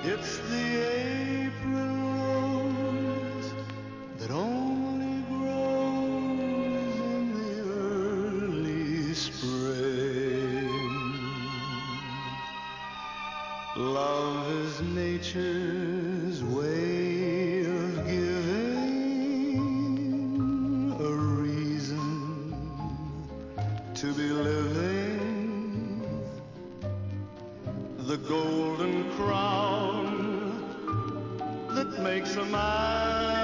It's the April rose that only grows in the early spring. Love is nature's way of giving a reason to be living. The golden crown that makes a man